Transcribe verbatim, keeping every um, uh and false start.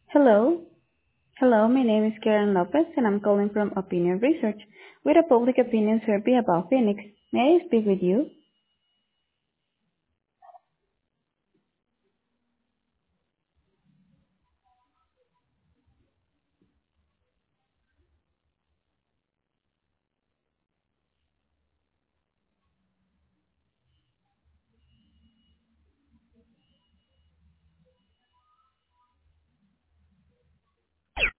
Hello. Hello, my name is Karen Lopez and I'm calling from Opinion Research with a public opinion survey about Phoenix. May I speak with you?